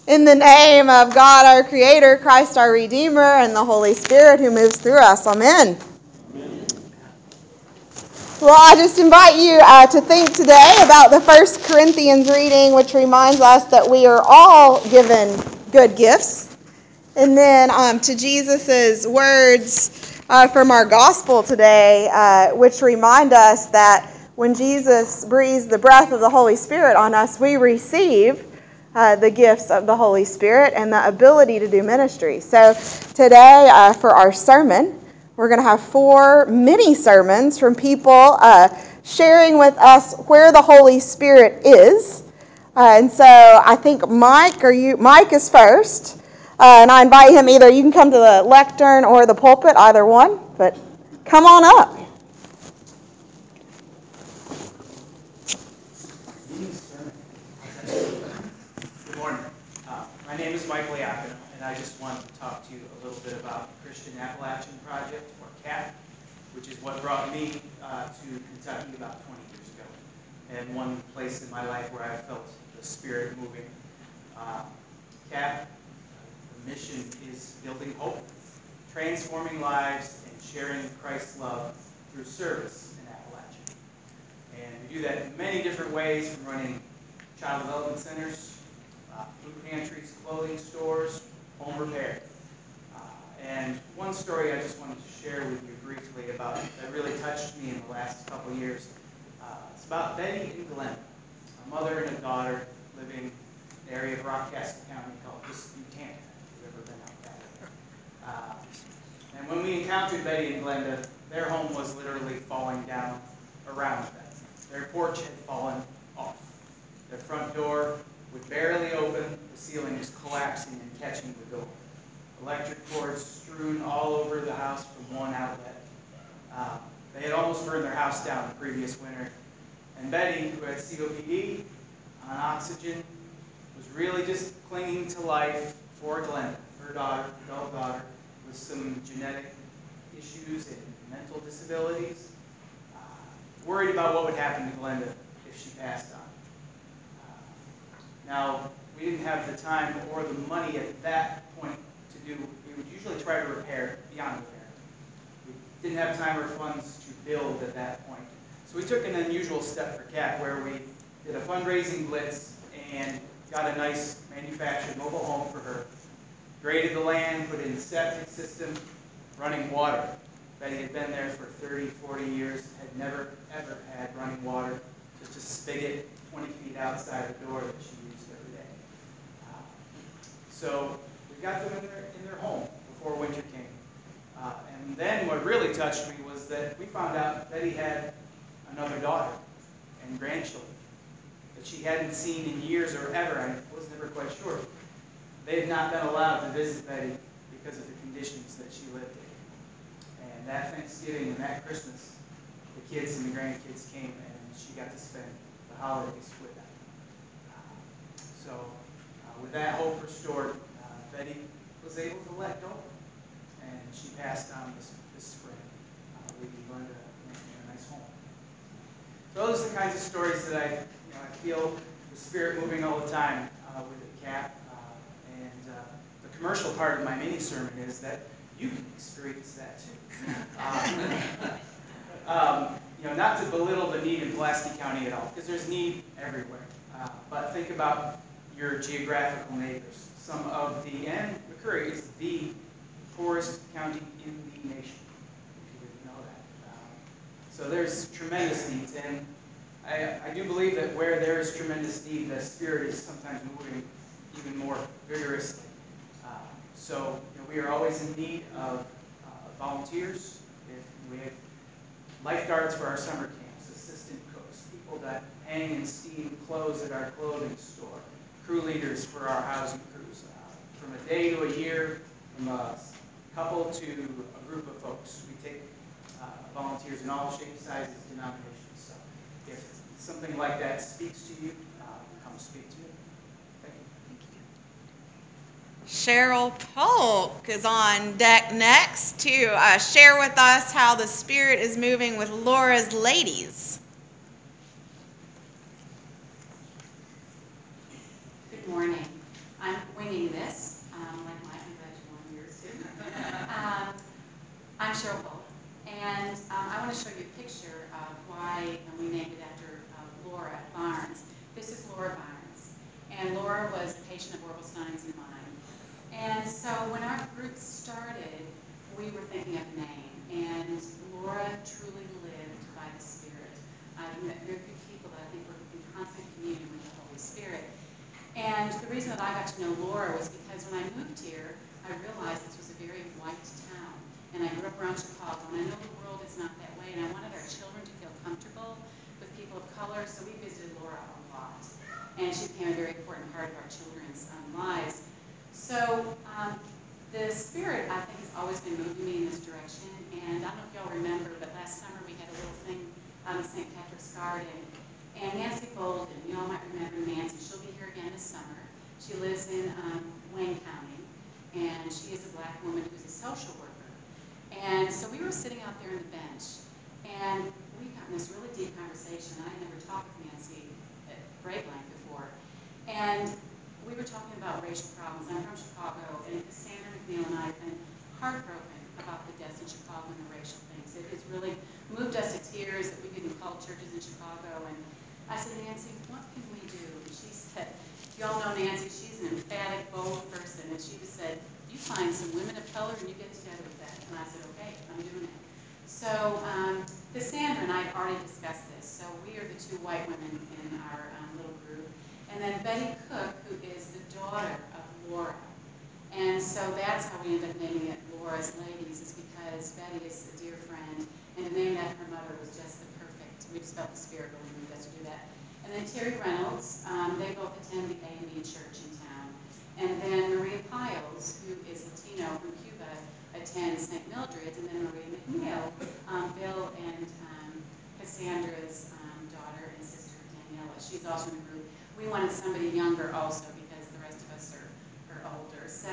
In the name of God our Creator, Christ our Redeemer, and the Holy Spirit who moves through us. Amen. Well, I just invite you to think today about the 1 Corinthians reading, which reminds us that we are all given good gifts. And then to Jesus' words from our gospel today, which remind us that when Jesus breathes the breath of the Holy Spirit on us, we receive the gifts of the Holy Spirit and the ability to do ministry. So today, for our sermon, we're going to have 4 mini sermons from people sharing with us where the Holy Spirit is. And so I think Mike is first. And I invite him either, you can come to the lectern or the pulpit, either one. But come on up. Good morning. My name is Michael Iacono, and I just wanted to talk to you a little bit about the Christian Appalachian Project, or CAP, which is what brought me to Kentucky about 20 years ago, and one place in my life where I felt the Spirit moving. CAP, the mission is building hope, transforming lives, and sharing Christ's love through service in Appalachia. And we do that in many different ways, from running child development centers, food pantries, clothing stores, home repair. And one story I just wanted to share with you briefly about that really touched me in the last couple of years. It's about Betty and Glenn, a mother and a daughter living in the area of Rockcastle County called Buchanan, if you've ever been out that way. And when we encountered Betty and Glenda, their home was literally falling down around them. Their porch had fallen off. Their front door would barely open, the ceiling was collapsing and catching the door. Electric cords strewn all over the house from one outlet. They had almost burned their house down the previous winter. And Betty, who had COPD, on oxygen, was really just clinging to life for Glenda, her daughter, adult daughter, with some genetic issues and mental disabilities. Worried about what would happen to Glenda if she passed on. Now, we didn't have the time or the money at that point to do, we would usually try to repair beyond repair. We didn't have time or funds to build at that point. So we took an unusual step for CAP where we did a fundraising blitz and got a nice manufactured mobile home for her. Graded the land, put in the septic system, running water. Betty had been there for 30, 40 years, had never, ever had running water. Just a spigot 20 feet outside the door that she used every day. So we got them in their home before winter came. And then what really touched me was that we found out Betty had another daughter and grandchildren that she hadn't seen in years or ever. I was never quite sure. They had not been allowed to visit Betty because of the conditions that she lived in. And that Thanksgiving and that Christmas, the kids and the grandkids came and she got to spend the holidays with them. So with that hope restored, Betty was able to let go. And she passed on this spring, leaving Glenda in a nice home. So those are the kinds of stories that I feel the Spirit moving all the time with the CAP. And the commercial part of my mini sermon is that you can experience that too. Not to belittle the need in Pulaski County at all, because there's need everywhere. But think about your geographical neighbors. Some of and McCurry is the poorest county in the nation, if you didn't know that. So there's tremendous needs, and I do believe that where there is tremendous need, the Spirit is sometimes moving even more vigorously. So we are always in need of volunteers. If we have lifeguards for our summer camps, assistant cooks, people that hang and steam clothes at our clothing store, crew leaders for our housing crews. From a day to a year, from a couple to a group of folks. We take volunteers in all shapes, sizes, denominations. So if something like that speaks to you, come speak to me. Thank you. Cheryl Polk is on deck next to share with us how the Spirit is moving with Laura's Ladies. Good morning. I'm and Laura was a patient of Orville-Stein's and mine. And so when our group started, we were thinking of a name, and Laura truly lived by the Spirit. I've met very few people that I think were in constant communion with the Holy Spirit. And the reason that I got to know Laura was because when I moved here, I realized this was a very white town. And I grew up around Chicago, and I know the world is not that way, and I wanted our children to feel comfortable with people of color, so we visited Laura a lot. And she became a very important part of our children's lives. So the Spirit, I think, has always been moving me in this direction. And I don't know if y'all remember, but last summer we had a little thing on the St. Patrick's Garden. And Nancy Bolden, you all might remember Nancy. She'll be here again this summer. She lives in Wayne County, and she is a black woman who's a social worker. And so we were sitting out there on the bench, and we got in this really deep conversation. I had never talked with Nancy at great length before. And we were talking about racial problems. I'm from Chicago, and Cassandra McNeil and I have been heartbroken about the deaths in Chicago and the racial things. It has really moved us to tears that we didn't call churches in Chicago. And I said, Nancy, what can we do? And she said, y'all know Nancy, she's an emphatic, bold person. And she just said, you find some women of color and you get together with that. And I said, okay, I'm doing it. So Cassandra and I had already discussed this. So we are the two white women in our little group. And then Betty Cook, who is the daughter of Laura. And so that's how we ended up naming it Laura's Ladies, is because Betty is a dear friend. And to name that her mother was just the perfect. We just felt the Spirit really moved us to do that. And then Terry Reynolds, they both attend the AME church in town. And then Maria Piles, who is Latino from Cuba, attends St. Mildred's. And then Maria McNeil, Bill and Cassandra's daughter and sister Daniela. She's also in the group. We wanted somebody younger also because the rest of us are older. So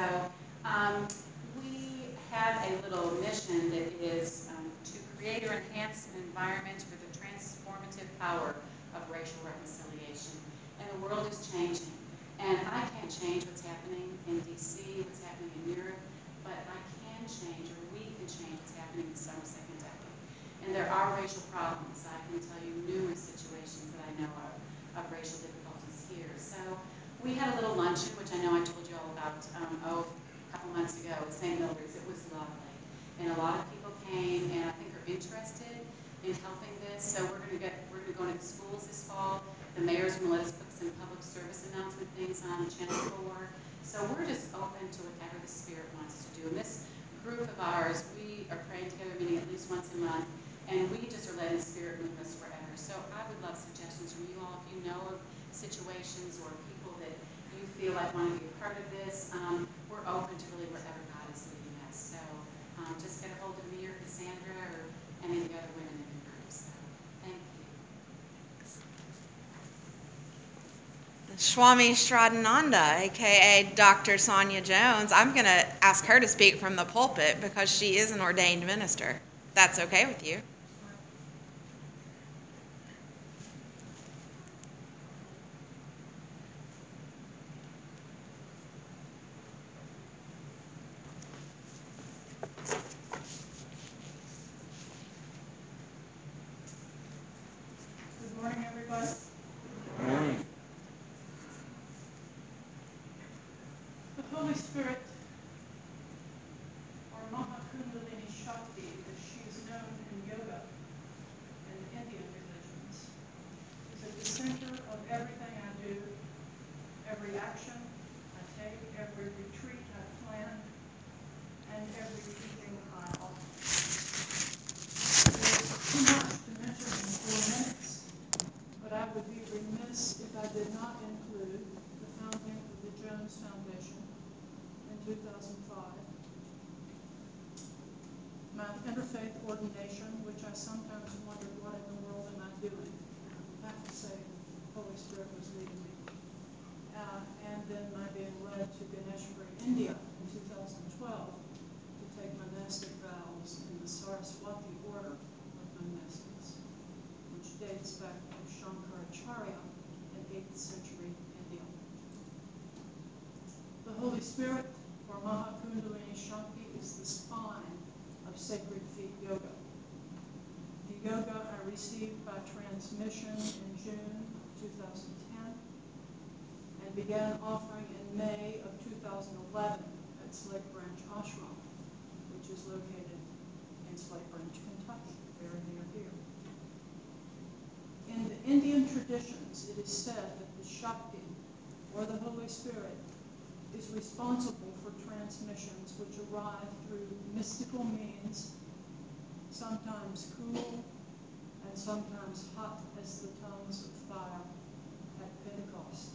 we have a little mission that is to create or enhance an environment for the transformative power of racial reconciliation. And the world is changing. And I can't change what's happening in D.C., what's happening in Europe, but I can change, or we can change what's happening in Somerset, Kentucky. And there are racial problems. I can tell you numerous situations that I know of racial difficulties here. So we had a little luncheon, which I know I told you all about, a couple months ago at St. Mildred's. It was lovely. And a lot of people came, and I think are interested in helping this. So we're going to go into the schools this fall. The mayor's going to let us put some public service announcement things on Channel 4. So we're just open to whatever the Spirit wants to do. And this group of ours, we are praying together, meeting at least once a month, and we just are letting the Spirit move us forever. So I would love suggestions from you all. If you know of situations or people that you feel like want to be a part of this, we're open to really wherever God is leading us. So just get a hold of me or Cassandra or any of the other women in the group. So thank you. Swami Shraddhananda, aka Dr. Sonia Jones. I'm going to ask her to speak from the pulpit because she is an ordained minister. That's okay with you. Good morning, everybody. Good morning. The Holy Spirit, or Mahakundalini Shakti, as she is known in yoga and Indian religions, is at the center of everything I do, every action I take, every retreat I plan, and every teaching I offer. There's too much to mention in 4 minutes, but I would be remiss if I did not include the founding of the Jones Foundation in 2005, my interfaith ordination, which I sometimes wondered what in the world am I doing. I have to say the Holy Spirit was leading me. And then my being led to Ganeshpuri, India in 2012 to take monastic vows in the Saraswati order of monastics, which dates back to Shankaracharya in 8th century India. The Holy Spirit, or Mahakundalini Shakti, is the spine of Sacred Feet Yoga. The yoga I received by transmission in June 2010, and and began offering in May of 2011 at Slate Branch Ashram, which is located in Slate Branch, Kentucky, very near here. In the Indian traditions, it is said that the Shakti, or the Holy Spirit, is responsible for transmissions which arrive through mystical means, sometimes cool and sometimes hot as the tongues of fire at Pentecost.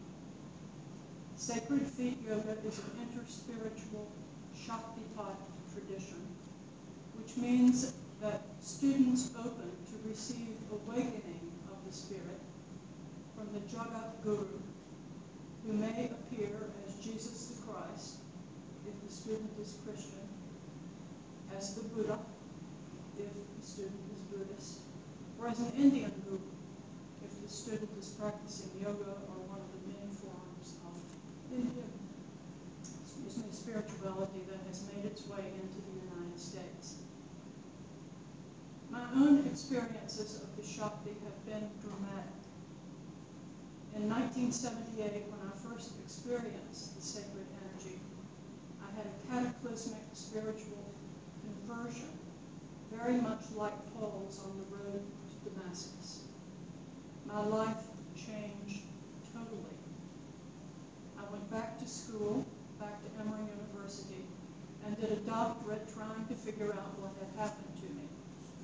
Sacred Feet Yoga is an interspiritual Shaktipat tradition, which means that students open to receive awakening of the spirit from the Jagat Guru, who may appear as Jesus the Christ, if the student is Christian, as the Buddha, if the student is Buddhist, or as an Indian guru, if the student is practicing yoga or one of the many forms of Indian, spirituality that has made its way into the United States. My own experiences of the Shakti have been dramatic. In 1978, when I first experienced the sacred energy, I had a cataclysmic spiritual conversion, very much like Paul's on the road to Damascus. My life changed totally. I went back to school, back to Emory University, and did a doctorate trying to figure out what had happened to me.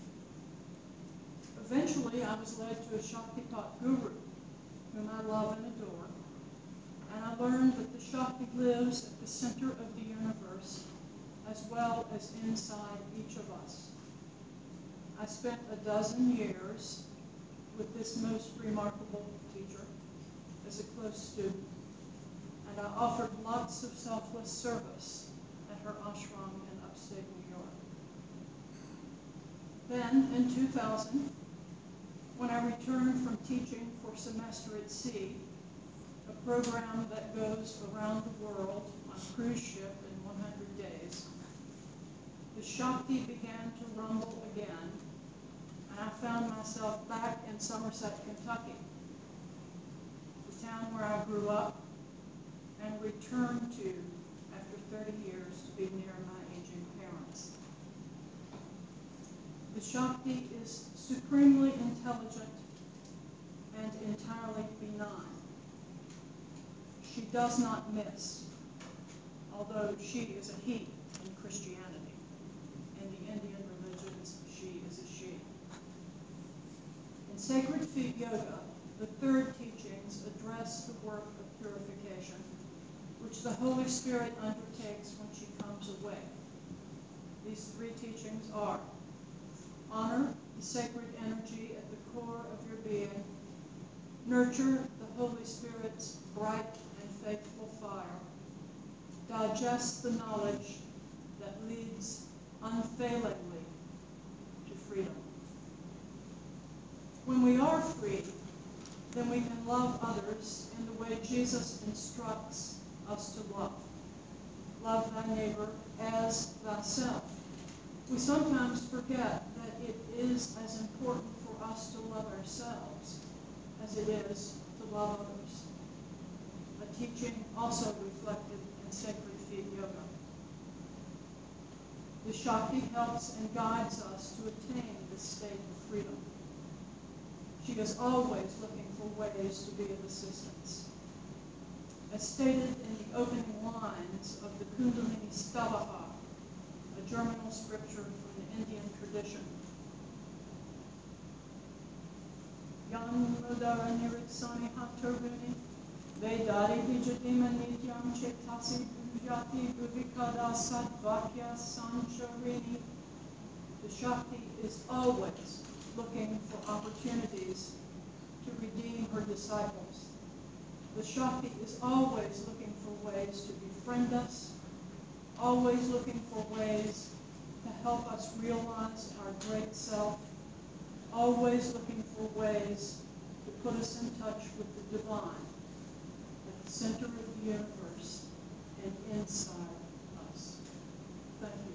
Eventually, I was led to a Shaktipat guru, whom I love and adore, and I learned that the Shakti lives at the center of the universe, as well as inside each of us. I spent 12 years with this most remarkable teacher as a close student, and I offered lots of selfless service at her ashram in upstate New York. Then, in 2000, when I returned from teaching for Semester at Sea, a program that goes around the world on a cruise ship in 100 days, the Shakti began to rumble again, and I found myself back in Somerset, Kentucky, the town where I grew up and returned to after 30 years to be near my aging parents. The Shakti is supremely intelligent and entirely benign. She does not miss, although she is a he in Christianity. In the Indian religions, she is a she. In Sacred Feet Yoga, the third teachings address the work of purification, which the Holy Spirit undertakes when she comes away. These three teachings are: honor the sacred energy at the core of your being, nurture the Holy Spirit's bright and faithful fire, digest the knowledge that leads unfailingly to freedom. When we are free, then we can love others in the way Jesus instructs us to love. Love thy neighbor as thyself. We sometimes forget that it is as important for us to love ourselves as it is to love others. A teaching also reflected in Sacred Feet Yoga. The Shakti helps and guides us to attain this state of freedom. She is always looking for ways to be of assistance. As stated in the opening lines of the Kundalini Stavaha, a germinal scripture from the Indian tradition, Yan Mudara Niritsani Hataruni, Vedari Vijadima Nityam Chetasi Bhujati Bhuvikada Sadvakya Sancharini. The Shakti is always looking for opportunities to redeem her disciples. The Shakti is always looking for ways to befriend us, always looking for ways to help us realize our great self, always looking for ways to put us in touch with the divine at the center of the universe and inside us. Thank you.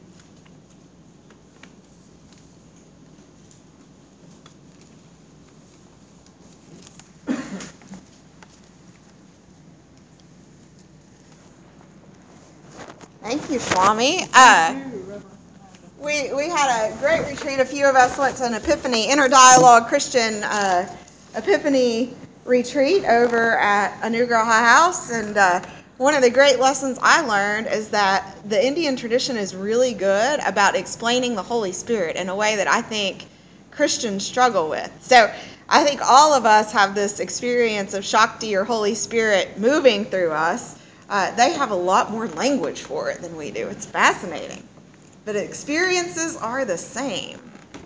Thank you, Swami. We had a great retreat. A few of us went to an Epiphany, Interdialogue Christian Epiphany retreat over at Anugerah High House. And one of the great lessons I learned is that the Indian tradition is really good about explaining the Holy Spirit in a way that I think Christians struggle with. So I think all of us have this experience of Shakti or Holy Spirit moving through us. They have a lot more language for it than we do. It's fascinating. But experiences are the same.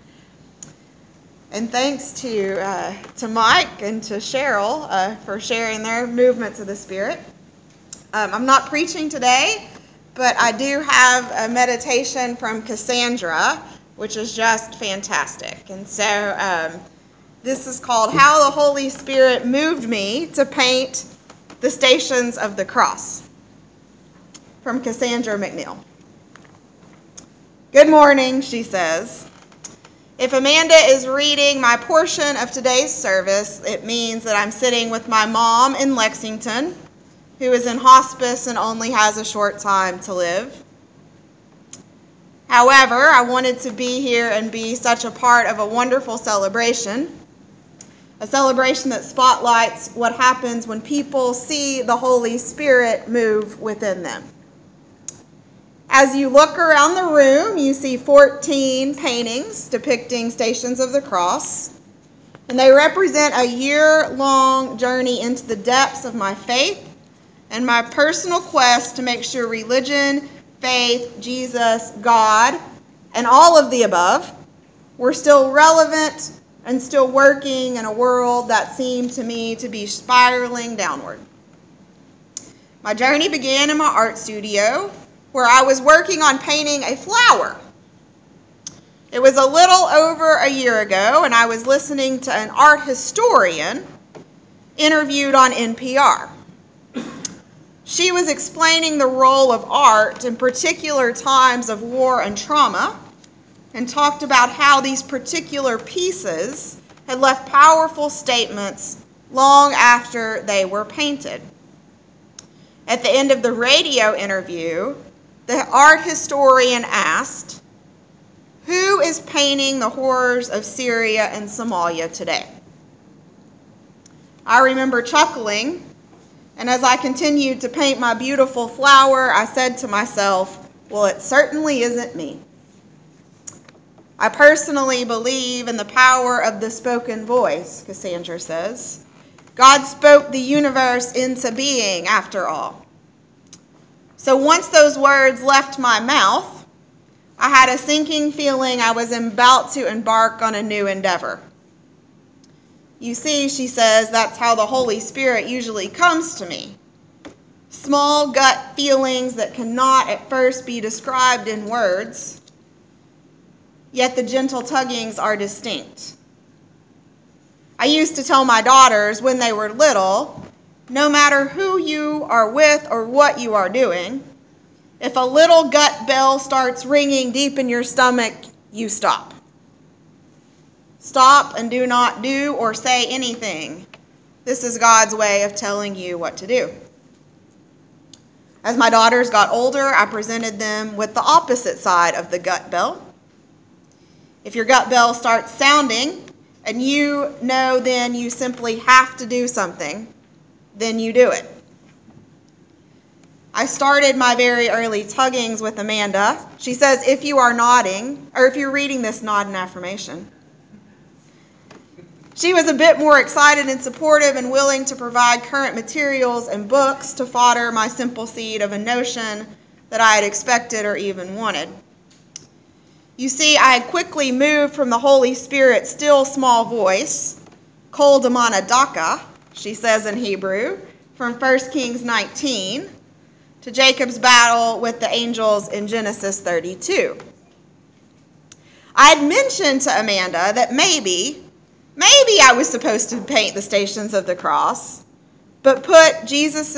And thanks to Mike and to Cheryl for sharing their movements of the Spirit. I'm not preaching today, but I do have a meditation from Cassandra, which is just fantastic. And so this is called How the Holy Spirit Moved Me to Paint the Stations of the Cross, from Cassandra McNeil. Good morning, she says. If Amanda is reading my portion of today's service, it means that I'm sitting with my mom in Lexington, who is in hospice and only has a short time to live. However, I wanted to be here and be such a part of a wonderful celebration, a celebration that spotlights what happens when people see the Holy Spirit move within them. As you look around the room, you see 14 paintings depicting Stations of the Cross, and they represent a year-long journey into the depths of my faith and my personal quest to make sure religion, faith, Jesus, God, and all of the above were still relevant and still working in a world that seemed to me to be spiraling downward. My journey began in my art studio, where I was working on painting a flower. It was a little over a year ago, and I was listening to an art historian interviewed on NPR. She was explaining the role of art in particular times of war and trauma, and talked about how these particular pieces had left powerful statements long after they were painted. At the end of the radio interview, the art historian asked, "Who is painting the horrors of Syria and Somalia today?" I remember chuckling, and as I continued to paint my beautiful flower, I said to myself, well, it certainly isn't me. I personally believe in the power of the spoken voice, Cassandra says. God spoke the universe into being, after all. So once those words left my mouth, I had a sinking feeling I was about to embark on a new endeavor. You see, she says, that's how the Holy Spirit usually comes to me. Small gut feelings that cannot at first be described in words, yet the gentle tuggings are distinct. I used to tell my daughters when they were little, no matter who you are with or what you are doing, if a little gut bell starts ringing deep in your stomach, you stop. Stop and do not do or say anything. This is God's way of telling you what to do. As my daughters got older, I presented them with the opposite side of the gut bell. If your gut bell starts sounding and you know then you simply have to do something, then you do it. I started my very early tuggings with Amanda. She says, if you are nodding, or if you're reading this, nod in affirmation. She was a bit more excited and supportive and willing to provide current materials and books to fodder my simple seed of a notion that I had expected or even wanted. You see, I had quickly moved from the Holy Spirit's still small voice, Kol Damana Daka, she says in Hebrew, from 1 Kings 19, to Jacob's battle with the angels in Genesis 32. I had mentioned to Amanda that maybe I was supposed to paint the Stations of the Cross, but put Jesus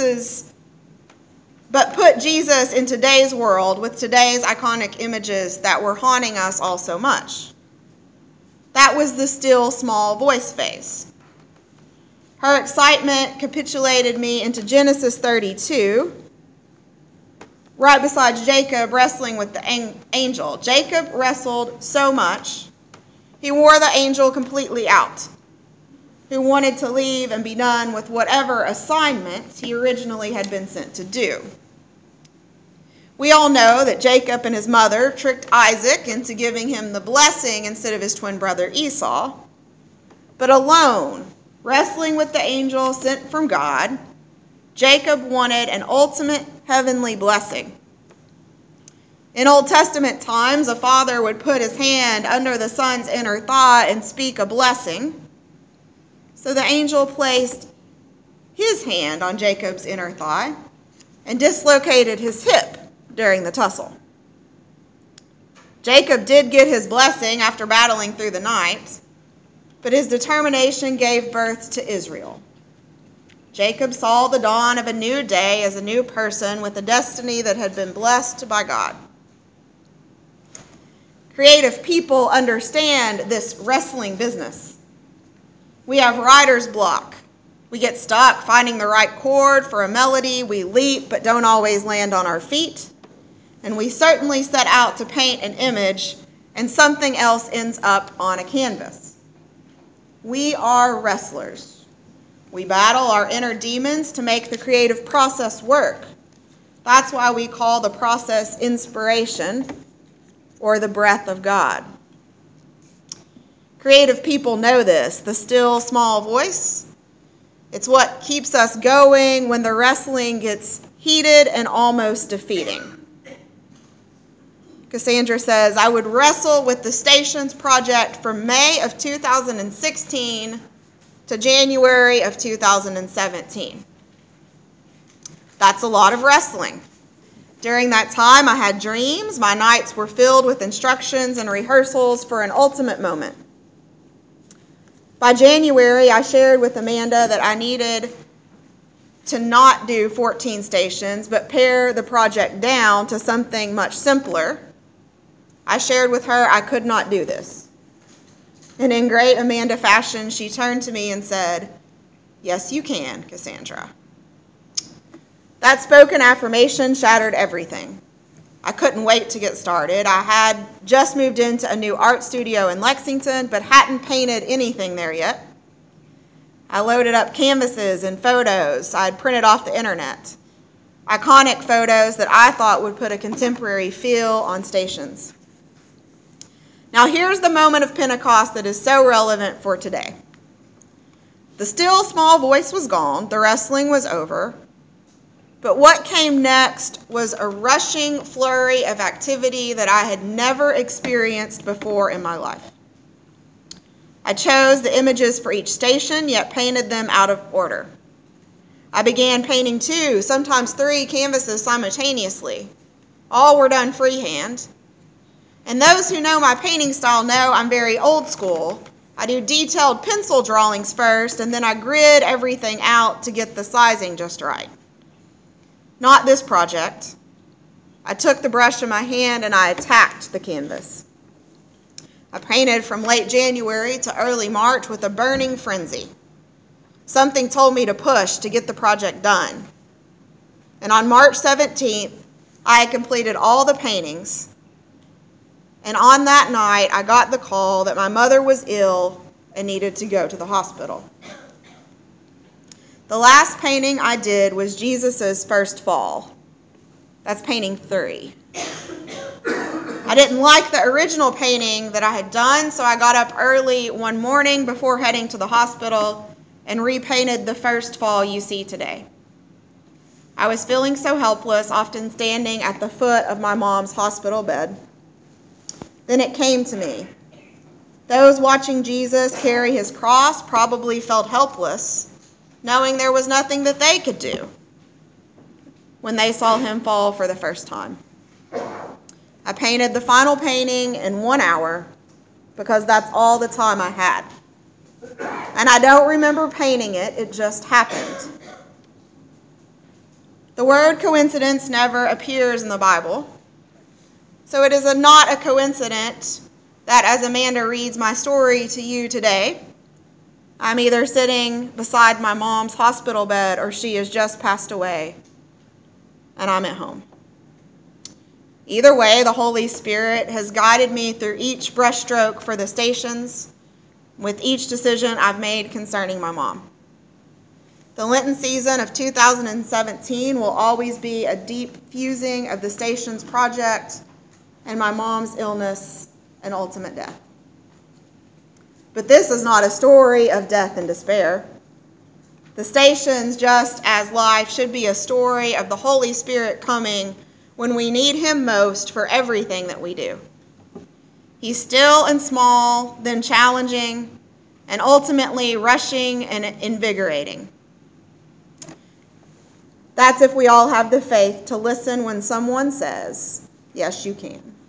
in today's world with today's iconic images that were haunting us all so much. That was the still small voice phase. Her excitement capitulated me into Genesis 32, right beside Jacob wrestling with the angel. Jacob wrestled so much, he wore the angel completely out, who wanted to leave and be done with whatever assignment he originally had been sent to do. We all know that Jacob and his mother tricked Isaac into giving him the blessing instead of his twin brother Esau. But alone, wrestling with the angel sent from God, Jacob wanted an ultimate heavenly blessing. In Old Testament times, a father would put his hand under the son's inner thigh and speak a blessing. So the angel placed his hand on Jacob's inner thigh and dislocated his hip during the tussle. Jacob did get his blessing after battling through the night, but his determination gave birth to Israel. Jacob saw the dawn of a new day as a new person with a destiny that had been blessed by God. Creative people understand this wrestling business. We have writer's block. We get stuck finding the right chord for a melody. We leap but don't always land on our feet. And we certainly set out to paint an image and something else ends up on a canvas. We are wrestlers. We battle our inner demons to make the creative process work. That's why we call the process inspiration or the breath of God. Creative people know this, the still small voice. It's what keeps us going when the wrestling gets heated and almost defeating. Cassandra says, I would wrestle with the stations project from May of 2016 to January of 2017. That's a lot of wrestling. During that time, I had dreams. My nights were filled with instructions and rehearsals for an ultimate moment. By January, I shared with Amanda that I needed to not do 14 stations, but pare the project down to something much simpler. I shared with her I could not do this. And in great Amanda fashion, she turned to me and said, yes, you can, Cassandra. That spoken affirmation shattered everything. I couldn't wait to get started. I had just moved into a new art studio in Lexington, but hadn't painted anything there yet. I loaded up canvases and photos I'd printed off the internet. Iconic photos that I thought would put a contemporary feel on stations. Now here's the moment of Pentecost that is so relevant for today. The still small voice was gone, the wrestling was over, but what came next was a rushing flurry of activity that I had never experienced before in my life. I chose the images for each station, yet painted them out of order. I began painting 2, sometimes 3 canvases simultaneously. All were done freehand. And those who know my painting style know I'm very old school. I do detailed pencil drawings first, and then I grid everything out to get the sizing just right. Not this project. I took the brush in my hand and I attacked the canvas. I painted from late January to early March with a burning frenzy. Something told me to push to get the project done. And on March 17th, I had completed all the paintings. And on that night, I got the call that my mother was ill and needed to go to the hospital. The last painting I did was Jesus' first fall. That's painting 3. I didn't like the original painting that I had done, so I got up early one morning before heading to the hospital and repainted the first fall you see today. I was feeling so helpless, often standing at the foot of my mom's hospital bed. Then it came to me. Those watching Jesus carry his cross probably felt helpless, knowing there was nothing that they could do when they saw him fall for the first time. I painted the final painting in 1 hour because that's all the time I had. And I don't remember painting it, it just happened. The word coincidence never appears in the Bible, so it is not a coincidence that as Amanda reads my story to you today, I'm either sitting beside my mom's hospital bed or she has just passed away, and I'm at home. Either way, the Holy Spirit has guided me through each brushstroke for the stations with each decision I've made concerning my mom. The Lenten season of 2017 will always be a deep fusing of the stations project and my mom's illness and ultimate death. But this is not a story of death and despair. The stations, just as life, should be a story of the Holy Spirit coming when we need him most for everything that we do. He's still and small, then challenging, and ultimately rushing and invigorating. That's if we all have the faith to listen when someone says, yes, you can.